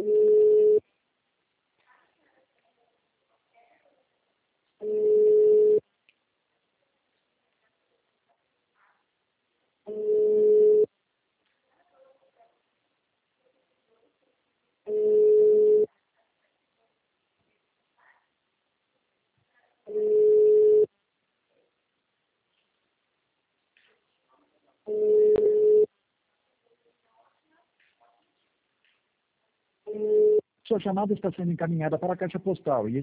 Sua chamada está sendo encaminhada para a caixa postal e